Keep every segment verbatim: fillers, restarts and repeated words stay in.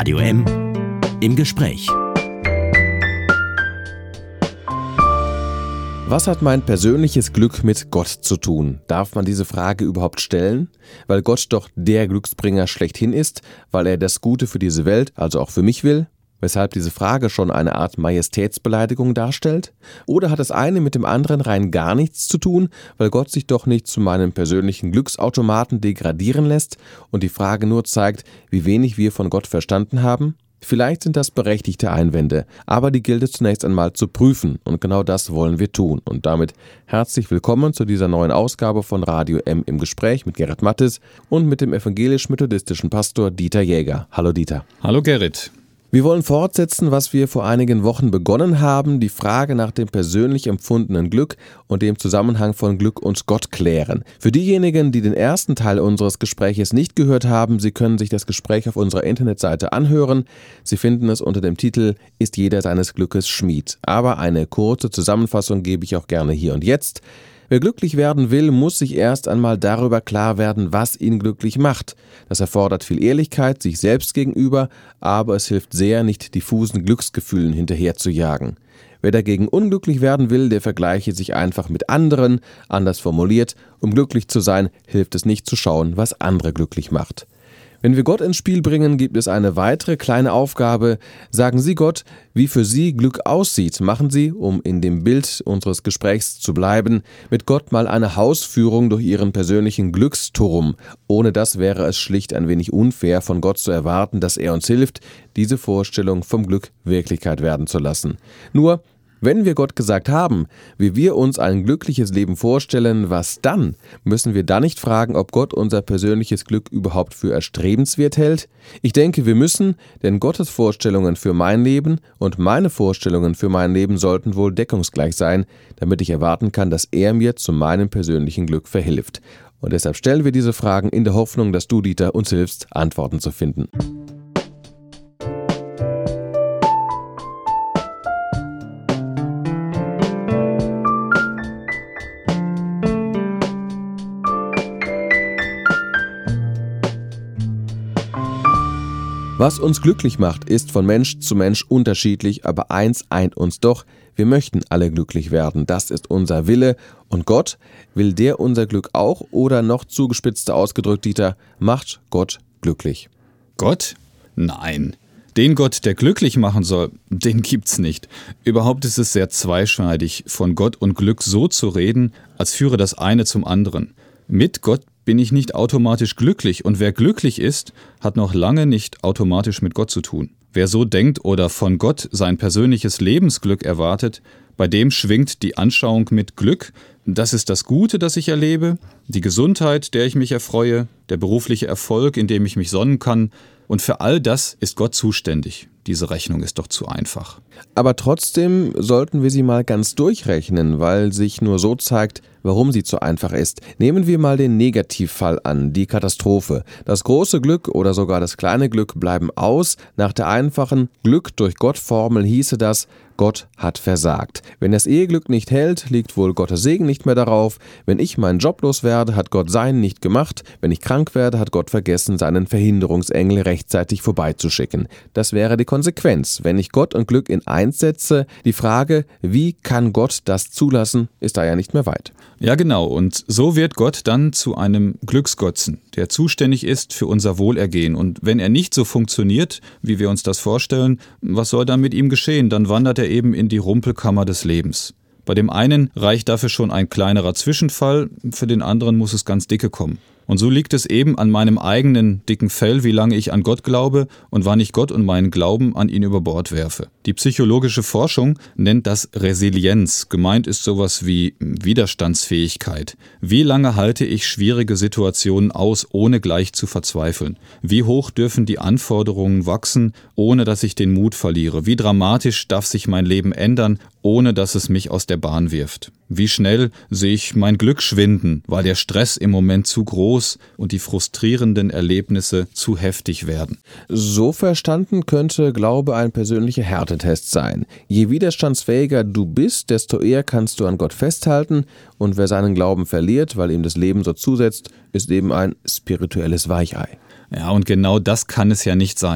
Radio M im Gespräch. Was hat mein persönliches Glück mit Gott zu tun? Darf man diese Frage überhaupt stellen? Weil Gott doch der Glücksbringer schlechthin ist, weil er das Gute für diese Welt, also auch für mich will? Weshalb diese Frage schon eine Art Majestätsbeleidigung darstellt? Oder hat das eine mit dem anderen rein gar nichts zu tun, weil Gott sich doch nicht zu meinem persönlichen Glücksautomaten degradieren lässt und die Frage nur zeigt, wie wenig wir von Gott verstanden haben? Vielleicht sind das berechtigte Einwände, aber die gilt es zunächst einmal zu prüfen und genau das wollen wir tun. Und damit herzlich willkommen zu dieser neuen Ausgabe von Radio M im Gespräch mit Gerrit Mattes und mit dem evangelisch-methodistischen Pastor Dieter Jäger. Hallo Dieter. Hallo Gerrit. Wir wollen fortsetzen, was wir vor einigen Wochen begonnen haben, die Frage nach dem persönlich empfundenen Glück und dem Zusammenhang von Glück und Gott klären. Für diejenigen, die den ersten Teil unseres Gespräches nicht gehört haben, Sie können sich das Gespräch auf unserer Internetseite anhören. Sie finden es unter dem Titel »Ist jeder seines Glückes Schmied?« Aber eine kurze Zusammenfassung gebe ich auch gerne hier und jetzt. Wer glücklich werden will, muss sich erst einmal darüber klar werden, was ihn glücklich macht. Das erfordert viel Ehrlichkeit sich selbst gegenüber, aber es hilft sehr, nicht diffusen Glücksgefühlen hinterherzujagen. Wer dagegen unglücklich werden will, der vergleiche sich einfach mit anderen. Anders formuliert, um glücklich zu sein, hilft es nicht zu schauen, was andere glücklich macht. Wenn wir Gott ins Spiel bringen, gibt es eine weitere kleine Aufgabe. Sagen Sie Gott, wie für Sie Glück aussieht. Machen Sie, um in dem Bild unseres Gesprächs zu bleiben, mit Gott mal eine Hausführung durch Ihren persönlichen Glücksturm. Ohne das wäre es schlicht ein wenig unfair, von Gott zu erwarten, dass er uns hilft, diese Vorstellung vom Glück Wirklichkeit werden zu lassen. Nur, wenn wir Gott gesagt haben, wie wir uns ein glückliches Leben vorstellen, was dann? Müssen wir dann nicht fragen, ob Gott unser persönliches Glück überhaupt für erstrebenswert hält? Ich denke, wir müssen, denn Gottes Vorstellungen für mein Leben und meine Vorstellungen für mein Leben sollten wohl deckungsgleich sein, damit ich erwarten kann, dass er mir zu meinem persönlichen Glück verhilft. Und deshalb stellen wir diese Fragen in der Hoffnung, dass du, Dieter, uns hilfst, Antworten zu finden. Was uns glücklich macht, ist von Mensch zu Mensch unterschiedlich, aber eins eint uns doch, wir möchten alle glücklich werden. Das ist unser Wille. Und Gott, will der unser Glück auch oder noch zugespitzter ausgedrückt, Dieter, macht Gott glücklich? Gott? Nein. Den Gott, der glücklich machen soll, den gibt's nicht. Überhaupt ist es sehr zweischneidig, von Gott und Glück so zu reden, als führe das eine zum anderen. Mit Gott bin ich nicht automatisch glücklich und wer glücklich ist, hat noch lange nicht automatisch mit Gott zu tun. Wer so denkt oder von Gott sein persönliches Lebensglück erwartet, bei dem schwingt die Anschauung mit Glück. Das ist das Gute, das ich erlebe, die Gesundheit, der ich mich erfreue, der berufliche Erfolg, in dem ich mich sonnen kann. Und für all das ist Gott zuständig. Diese Rechnung ist doch zu einfach. Aber trotzdem sollten wir sie mal ganz durchrechnen, weil sich nur so zeigt, warum sie zu einfach ist. Nehmen wir mal den Negativfall an, die Katastrophe. Das große Glück oder sogar das kleine Glück bleiben aus. Nach der einfachen Glück durch Gott-Formel hieße das, Gott hat versagt. Wenn das Eheglück nicht hält, liegt wohl Gottes Segen nicht mehr darauf. Wenn ich meinen Job los werde, hat Gott seinen nicht gemacht. Wenn ich krank werde, hat Gott vergessen, seinen Verhinderungsengel rechtzeitig vorbeizuschicken. Das wäre die Konsequenz, wenn ich Gott und Glück in eins setze. Die Frage, wie kann Gott das zulassen, ist da ja nicht mehr weit. Ja genau, und so wird Gott dann zu einem Glücksgötzen, der zuständig ist für unser Wohlergehen. Und wenn er nicht so funktioniert, wie wir uns das vorstellen, was soll dann mit ihm geschehen? Dann wandert er eben in die Rumpelkammer des Lebens. Bei dem einen reicht dafür schon ein kleinerer Zwischenfall, für den anderen muss es ganz dicke kommen. Und so liegt es eben an meinem eigenen dicken Fell, wie lange ich an Gott glaube und wann ich Gott und meinen Glauben an ihn über Bord werfe. Die psychologische Forschung nennt das Resilienz. Gemeint ist sowas wie Widerstandsfähigkeit. Wie lange halte ich schwierige Situationen aus, ohne gleich zu verzweifeln? Wie hoch dürfen die Anforderungen wachsen, ohne dass ich den Mut verliere? Wie dramatisch darf sich mein Leben ändern, ohne dass es mich aus der Bahn wirft? Wie schnell sehe ich mein Glück schwinden, weil der Stress im Moment zu groß und die frustrierenden Erlebnisse zu heftig werden? So verstanden könnte Glaube ein persönlicher Härtetest sein. Je widerstandsfähiger du bist, desto eher kannst du an Gott festhalten, und wer seinen Glauben verliert, weil ihm das Leben so zusetzt, ist eben ein spirituelles Weichei. Ja, und genau das kann es ja nicht sein.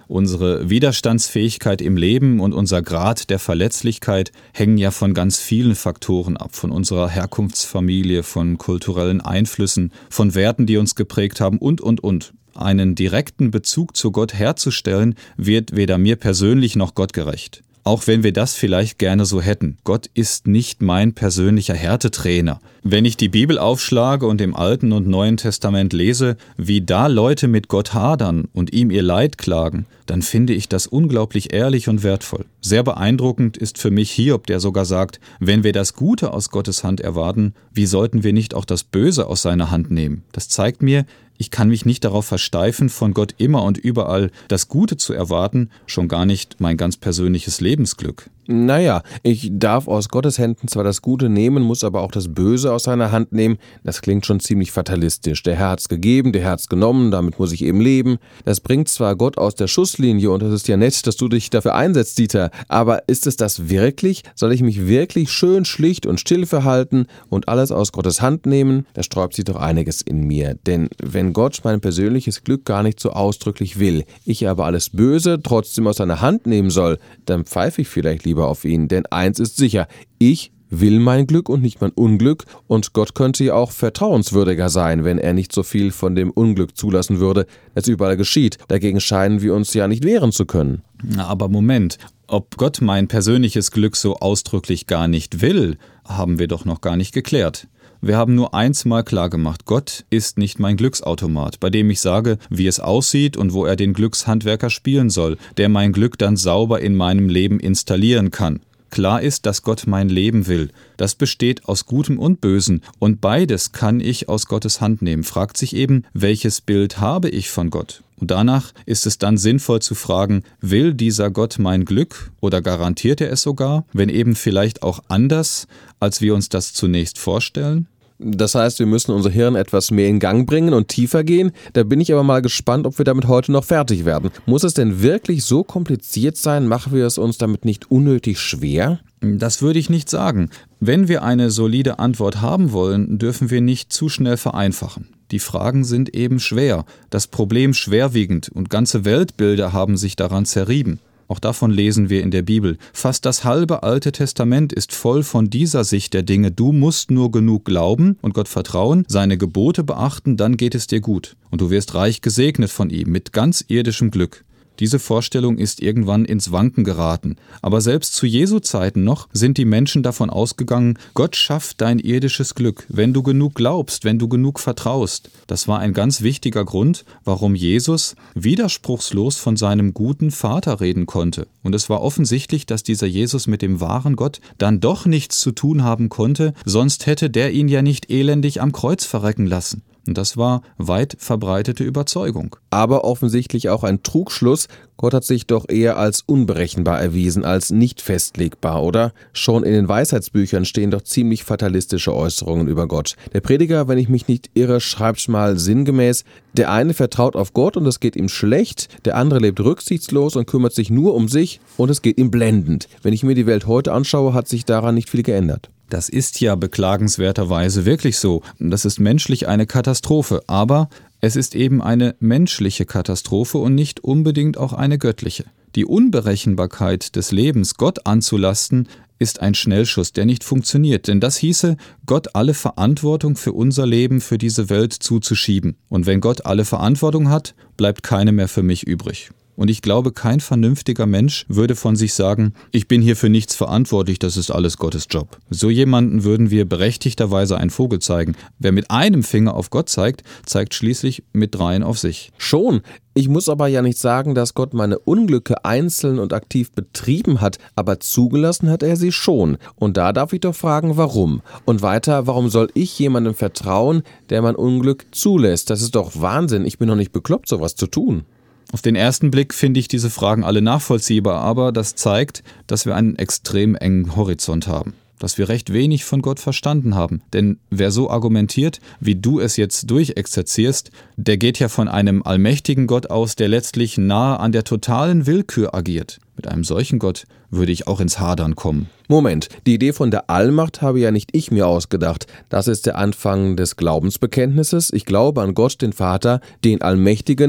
Unsere Widerstandsfähigkeit im Leben und unser Grad der Verletzlichkeit hängen ja von ganz vielen Faktoren ab, von unserer Herkunftsfamilie, von kulturellen Einflüssen, von Werten, die uns geprägt haben und, und, und. Einen direkten Bezug zu Gott herzustellen, wird weder mir persönlich noch Gott gerecht. Auch wenn wir das vielleicht gerne so hätten. Gott ist nicht mein persönlicher Härtetrainer. Wenn ich die Bibel aufschlage und im Alten und Neuen Testament lese, wie da Leute mit Gott hadern und ihm ihr Leid klagen, dann finde ich das unglaublich ehrlich und wertvoll. Sehr beeindruckend ist für mich Hiob, der sogar sagt, wenn wir das Gute aus Gottes Hand erwarten, wie sollten wir nicht auch das Böse aus seiner Hand nehmen? Das zeigt mir, ich kann mich nicht darauf versteifen, von Gott immer und überall das Gute zu erwarten, schon gar nicht mein ganz persönliches Lebensglück. Naja, ich darf aus Gottes Händen zwar das Gute nehmen, muss aber auch das Böse aus seiner Hand nehmen. Das klingt schon ziemlich fatalistisch. Der Herr hat's gegeben, der Herr hat's genommen, damit muss ich eben leben. Das bringt zwar Gott aus der Schusslinie und das ist ja nett, dass du dich dafür einsetzt, Dieter, aber ist es das wirklich? Soll ich mich wirklich schön schlicht und still verhalten und alles aus Gottes Hand nehmen? Da sträubt sich doch einiges in mir, denn wenn Gott mein persönliches Glück gar nicht so ausdrücklich will, ich aber alles Böse trotzdem aus seiner Hand nehmen soll, dann pfeife ich vielleicht lieber auf ihn, denn eins ist sicher, ich will mein Glück und nicht mein Unglück und Gott könnte ja auch vertrauenswürdiger sein, wenn er nicht so viel von dem Unglück zulassen würde, das überall geschieht. Dagegen scheinen wir uns ja nicht wehren zu können. Aber Moment, ob Gott mein persönliches Glück so ausdrücklich gar nicht will, haben wir doch noch gar nicht geklärt. Wir haben nur eins mal klargemacht, Gott ist nicht mein Glücksautomat, bei dem ich sage, wie es aussieht und wo er den Glückshandwerker spielen soll, der mein Glück dann sauber in meinem Leben installieren kann. Klar ist, dass Gott mein Leben will. Das besteht aus Gutem und Bösen und beides kann ich aus Gottes Hand nehmen. Fragt sich eben, welches Bild habe ich von Gott? Und danach ist es dann sinnvoll zu fragen, will dieser Gott mein Glück oder garantiert er es sogar, wenn eben vielleicht auch anders, als wir uns das zunächst vorstellen? Das heißt, wir müssen unser Hirn etwas mehr in Gang bringen und tiefer gehen. Da bin ich aber mal gespannt, ob wir damit heute noch fertig werden. Muss es denn wirklich so kompliziert sein? Machen wir es uns damit nicht unnötig schwer? Das würde ich nicht sagen. Wenn wir eine solide Antwort haben wollen, dürfen wir nicht zu schnell vereinfachen. Die Fragen sind eben schwer, das Problem schwerwiegend und ganze Weltbilder haben sich daran zerrieben. Auch davon lesen wir in der Bibel. Fast das halbe Alte Testament ist voll von dieser Sicht der Dinge. Du musst nur genug glauben und Gott vertrauen, seine Gebote beachten, dann geht es dir gut. Und du wirst reich gesegnet von ihm, mit ganz irdischem Glück. Diese Vorstellung ist irgendwann ins Wanken geraten. Aber selbst zu Jesu Zeiten noch sind die Menschen davon ausgegangen, Gott schafft dein irdisches Glück, wenn du genug glaubst, wenn du genug vertraust. Das war ein ganz wichtiger Grund, warum Jesus widerspruchslos von seinem guten Vater reden konnte. Und es war offensichtlich, dass dieser Jesus mit dem wahren Gott dann doch nichts zu tun haben konnte, sonst hätte der ihn ja nicht elendig am Kreuz verrecken lassen. Und das war weit verbreitete Überzeugung. Aber offensichtlich auch ein Trugschluss. Gott hat sich doch eher als unberechenbar erwiesen, als nicht festlegbar, oder? Schon in den Weisheitsbüchern stehen doch ziemlich fatalistische Äußerungen über Gott. Der Prediger, wenn ich mich nicht irre, schreibt mal sinngemäß, der eine vertraut auf Gott und es geht ihm schlecht, der andere lebt rücksichtslos und kümmert sich nur um sich und es geht ihm blendend. Wenn ich mir die Welt heute anschaue, hat sich daran nicht viel geändert. Das ist ja beklagenswerterweise wirklich so. Das ist menschlich eine Katastrophe, aber es ist eben eine menschliche Katastrophe und nicht unbedingt auch eine göttliche. Die Unberechenbarkeit des Lebens Gott anzulasten, ist ein Schnellschuss, der nicht funktioniert, denn das hieße, Gott alle Verantwortung für unser Leben, für diese Welt zuzuschieben. Und wenn Gott alle Verantwortung hat, bleibt keine mehr für mich übrig. Und ich glaube, kein vernünftiger Mensch würde von sich sagen, ich bin hier für nichts verantwortlich, das ist alles Gottes Job. So jemanden würden wir berechtigterweise einen Vogel zeigen. Wer mit einem Finger auf Gott zeigt, zeigt schließlich mit dreien auf sich. Schon. Ich muss aber ja nicht sagen, dass Gott meine Unglücke einzeln und aktiv betrieben hat, aber zugelassen hat er sie schon. Und da darf ich doch fragen, warum? Und weiter, warum soll ich jemandem vertrauen, der mein Unglück zulässt? Das ist doch Wahnsinn. Ich bin doch nicht bekloppt, sowas zu tun. Auf den ersten Blick finde ich diese Fragen alle nachvollziehbar, aber das zeigt, dass wir einen extrem engen Horizont haben, dass wir recht wenig von Gott verstanden haben. Denn wer so argumentiert, wie du es jetzt durchexerzierst, der geht ja von einem allmächtigen Gott aus, der letztlich nahe an der totalen Willkür agiert. Mit einem solchen Gott würde ich auch ins Hadern kommen. Moment, die Idee von der Allmacht habe ja nicht ich mir ausgedacht. Das ist der Anfang des Glaubensbekenntnisses. Ich glaube an Gott, den Vater, den Allmächtigen.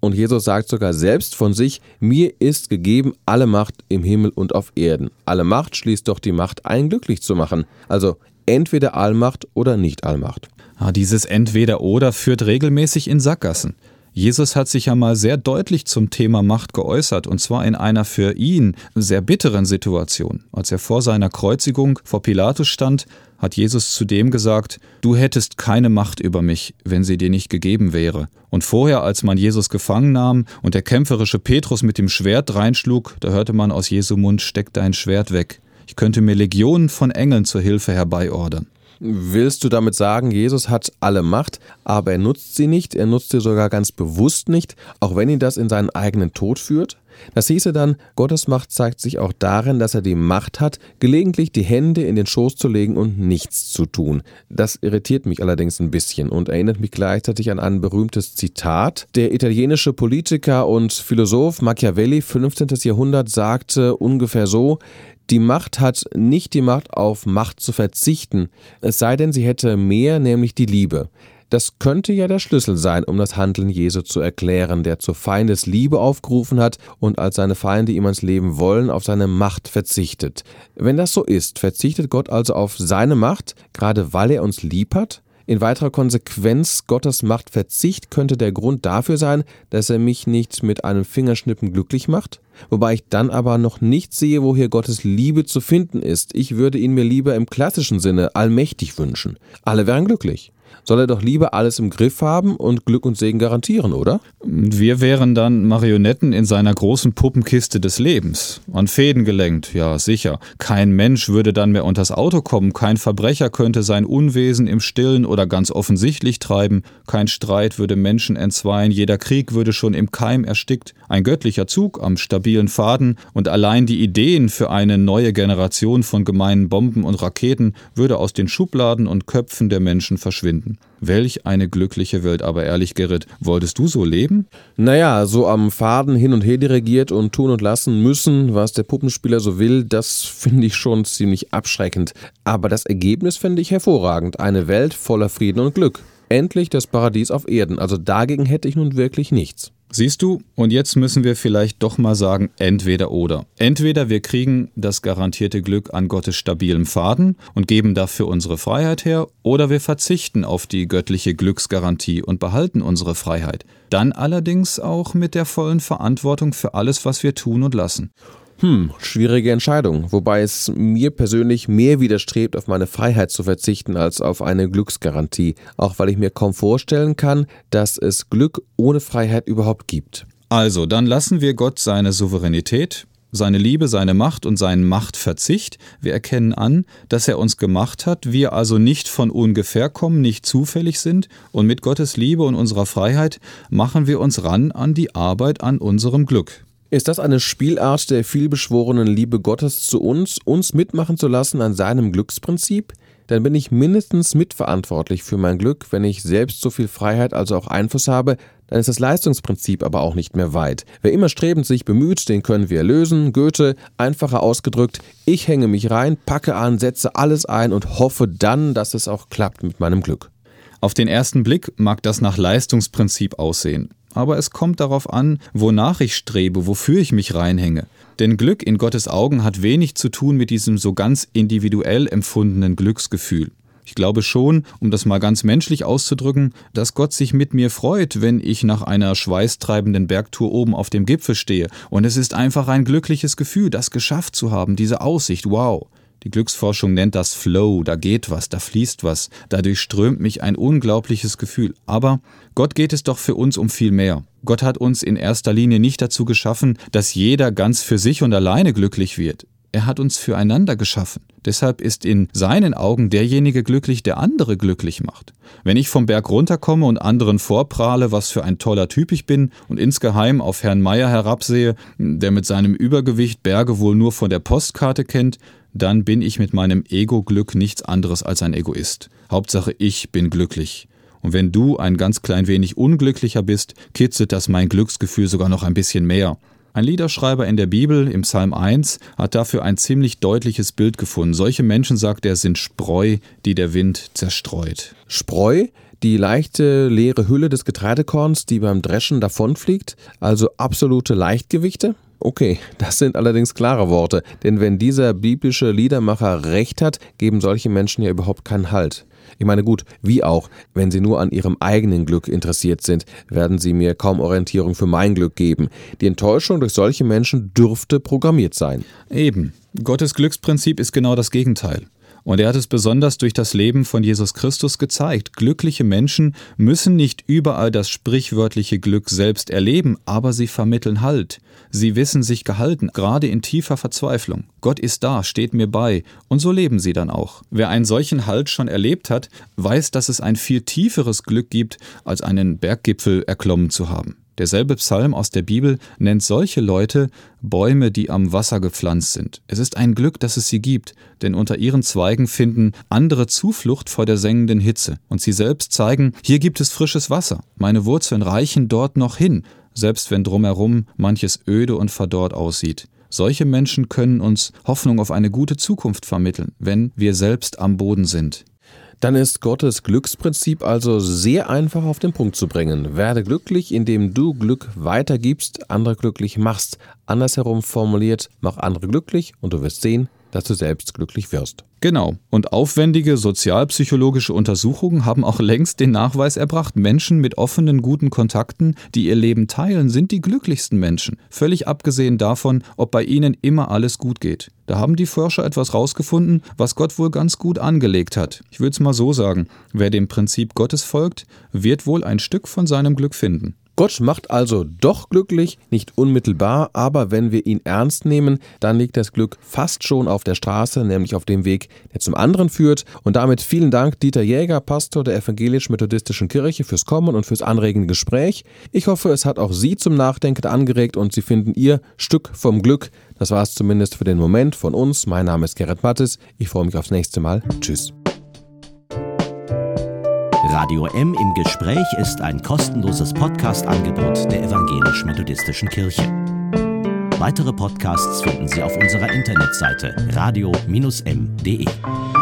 Und Jesus sagt sogar selbst von sich, mir ist gegeben alle Macht im Himmel und auf Erden. Alle Macht schließt doch die Macht ein, glücklich zu machen. Also entweder Allmacht oder nicht Allmacht. Ah, dieses Entweder-Oder führt regelmäßig in Sackgassen. Jesus hat sich ja mal sehr deutlich zum Thema Macht geäußert, und zwar in einer für ihn sehr bitteren Situation. Als er vor seiner Kreuzigung vor Pilatus stand, hat Jesus zu dem gesagt, du hättest keine Macht über mich, wenn sie dir nicht gegeben wäre. Und vorher, als man Jesus gefangen nahm und der kämpferische Petrus mit dem Schwert reinschlug, da hörte man aus Jesu Mund, steck dein Schwert weg. Ich könnte mir Legionen von Engeln zur Hilfe herbeiordern. Willst du damit sagen, Jesus hat alle Macht, aber er nutzt sie nicht, er nutzt sie sogar ganz bewusst nicht, auch wenn ihn das in seinen eigenen Tod führt? Das hieße dann, Gottes Macht zeigt sich auch darin, dass er die Macht hat, gelegentlich die Hände in den Schoß zu legen und nichts zu tun. Das irritiert mich allerdings ein bisschen und erinnert mich gleichzeitig an ein berühmtes Zitat. Der italienische Politiker und Philosoph Machiavelli, fünfzehnten. Jahrhundert, sagte ungefähr so: Die Macht hat nicht die Macht, auf Macht zu verzichten, es sei denn, sie hätte mehr, nämlich die Liebe. Das könnte ja der Schlüssel sein, um das Handeln Jesu zu erklären, der zur Feindesliebe aufgerufen hat und als seine Feinde ihm ans Leben wollen, auf seine Macht verzichtet. Wenn das so ist, verzichtet Gott also auf seine Macht, gerade weil er uns lieb hat? In weiterer Konsequenz, Gottes Machtverzicht könnte der Grund dafür sein, dass er mich nicht mit einem Fingerschnippen glücklich macht? Wobei ich dann aber noch nicht sehe, wo hier Gottes Liebe zu finden ist. Ich würde ihn mir lieber im klassischen Sinne allmächtig wünschen. Alle wären glücklich. Soll er doch lieber alles im Griff haben und Glück und Segen garantieren, oder? Wir wären dann Marionetten in seiner großen Puppenkiste des Lebens. An Fäden gelenkt, ja sicher. Kein Mensch würde dann mehr unters Auto kommen, kein Verbrecher könnte sein Unwesen im Stillen oder ganz offensichtlich treiben, kein Streit würde Menschen entzweien, jeder Krieg würde schon im Keim erstickt, ein göttlicher Zug am stabilen Faden und allein die Ideen für eine neue Generation von gemeinen Bomben und Raketen würde aus den Schubladen und Köpfen der Menschen verschwinden. Welch eine glückliche Welt, aber ehrlich, Gerrit, wolltest du so leben? Naja, so am Faden hin und her dirigiert und tun und lassen müssen, was der Puppenspieler so will, das finde ich schon ziemlich abschreckend. Aber das Ergebnis finde ich hervorragend. Eine Welt voller Frieden und Glück. Endlich das Paradies auf Erden. Also dagegen hätte ich nun wirklich nichts. Siehst du, und jetzt müssen wir vielleicht doch mal sagen, entweder oder. Entweder wir kriegen das garantierte Glück an Gottes stabilem Faden und geben dafür unsere Freiheit her, oder wir verzichten auf die göttliche Glücksgarantie und behalten unsere Freiheit. Dann allerdings auch mit der vollen Verantwortung für alles, was wir tun und lassen. Hm, schwierige Entscheidung, wobei es mir persönlich mehr widerstrebt, auf meine Freiheit zu verzichten, als auf eine Glücksgarantie, auch weil ich mir kaum vorstellen kann, dass es Glück ohne Freiheit überhaupt gibt. Also, dann lassen wir Gott seine Souveränität, seine Liebe, seine Macht und seinen Machtverzicht. Wir erkennen an, dass er uns gemacht hat, wir also nicht von ungefähr kommen, nicht zufällig sind, und mit Gottes Liebe und unserer Freiheit machen wir uns ran an die Arbeit an unserem Glück. Ist das eine Spielart der vielbeschworenen Liebe Gottes zu uns, uns mitmachen zu lassen an seinem Glücksprinzip? Dann bin ich mindestens mitverantwortlich für mein Glück. Wenn ich selbst so viel Freiheit, also auch Einfluss habe, dann ist das Leistungsprinzip aber auch nicht mehr weit. Wer immer strebend sich bemüht, den können wir lösen. Goethe, einfacher ausgedrückt, ich hänge mich rein, packe an, setze alles ein und hoffe dann, dass es auch klappt mit meinem Glück. Auf den ersten Blick mag das nach Leistungsprinzip aussehen. Aber es kommt darauf an, wonach ich strebe, wofür ich mich reinhänge. Denn Glück in Gottes Augen hat wenig zu tun mit diesem so ganz individuell empfundenen Glücksgefühl. Ich glaube schon, um das mal ganz menschlich auszudrücken, dass Gott sich mit mir freut, wenn ich nach einer schweißtreibenden Bergtour oben auf dem Gipfel stehe. Und es ist einfach ein glückliches Gefühl, das geschafft zu haben, diese Aussicht, wow. Die Glücksforschung nennt das Flow, da geht was, da fließt was, dadurch strömt mich ein unglaubliches Gefühl. Aber Gott geht es doch für uns um viel mehr. Gott hat uns in erster Linie nicht dazu geschaffen, dass jeder ganz für sich und alleine glücklich wird. Er hat uns füreinander geschaffen. Deshalb ist in seinen Augen derjenige glücklich, der andere glücklich macht. Wenn ich vom Berg runterkomme und anderen vorprahle, was für ein toller Typ ich bin und insgeheim auf Herrn Meier herabsehe, der mit seinem Übergewicht Berge wohl nur von der Postkarte kennt, dann bin ich mit meinem Ego-Glück nichts anderes als ein Egoist. Hauptsache, ich bin glücklich. Und wenn du ein ganz klein wenig unglücklicher bist, kitzelt das mein Glücksgefühl sogar noch ein bisschen mehr. Ein Liederschreiber in der Bibel, im Psalm eins, hat dafür ein ziemlich deutliches Bild gefunden. Solche Menschen, sagt er, sind Spreu, die der Wind zerstreut. Spreu, die leichte, leere Hülle des Getreidekorns, die beim Dreschen davonfliegt, also absolute Leichtgewichte? Okay, das sind allerdings klare Worte, denn wenn dieser biblische Liedermacher recht hat, geben solche Menschen ja überhaupt keinen Halt. Ich meine gut, wie auch, wenn sie nur an ihrem eigenen Glück interessiert sind, werden sie mir kaum Orientierung für mein Glück geben. Die Enttäuschung durch solche Menschen dürfte programmiert sein. Eben. Gottes Glücksprinzip ist genau das Gegenteil. Und er hat es besonders durch das Leben von Jesus Christus gezeigt. Glückliche Menschen müssen nicht überall das sprichwörtliche Glück selbst erleben, aber sie vermitteln Halt. Sie wissen sich gehalten, gerade in tiefer Verzweiflung. Gott ist da, steht mir bei. Und so leben sie dann auch. Wer einen solchen Halt schon erlebt hat, weiß, dass es ein viel tieferes Glück gibt, als einen Berggipfel erklommen zu haben. Derselbe Psalm aus der Bibel nennt solche Leute Bäume, die am Wasser gepflanzt sind. Es ist ein Glück, dass es sie gibt, denn unter ihren Zweigen finden andere Zuflucht vor der sengenden Hitze. Und sie selbst zeigen, hier gibt es frisches Wasser. Meine Wurzeln reichen dort noch hin, selbst wenn drumherum manches öde und verdorrt aussieht. Solche Menschen können uns Hoffnung auf eine gute Zukunft vermitteln, wenn wir selbst am Boden sind. Dann ist Gottes Glücksprinzip also sehr einfach auf den Punkt zu bringen. Werde glücklich, indem du Glück weitergibst, andere glücklich machst. Andersherum formuliert, mach andere glücklich und du wirst sehen, dass du selbst glücklich wirst. Genau. Und aufwendige sozialpsychologische Untersuchungen haben auch längst den Nachweis erbracht, Menschen mit offenen, guten Kontakten, die ihr Leben teilen, sind die glücklichsten Menschen. Völlig abgesehen davon, ob bei ihnen immer alles gut geht. Da haben die Forscher etwas rausgefunden, was Gott wohl ganz gut angelegt hat. Ich würde es mal so sagen, wer dem Prinzip Gottes folgt, wird wohl ein Stück von seinem Glück finden. Gott macht also doch glücklich, nicht unmittelbar, aber wenn wir ihn ernst nehmen, dann liegt das Glück fast schon auf der Straße, nämlich auf dem Weg, der zum anderen führt. Und damit vielen Dank, Dieter Jäger, Pastor der Evangelisch-Methodistischen Kirche, fürs Kommen und fürs anregende Gespräch. Ich hoffe, es hat auch Sie zum Nachdenken angeregt und Sie finden Ihr Stück vom Glück. Das war es zumindest für den Moment von uns. Mein Name ist Gerrit Mattes. Ich freue mich aufs nächste Mal. Tschüss. Radio M im Gespräch ist ein kostenloses Podcast-Angebot der Evangelisch-Methodistischen Kirche. Weitere Podcasts finden Sie auf unserer Internetseite radio Bindestrich m punkt de.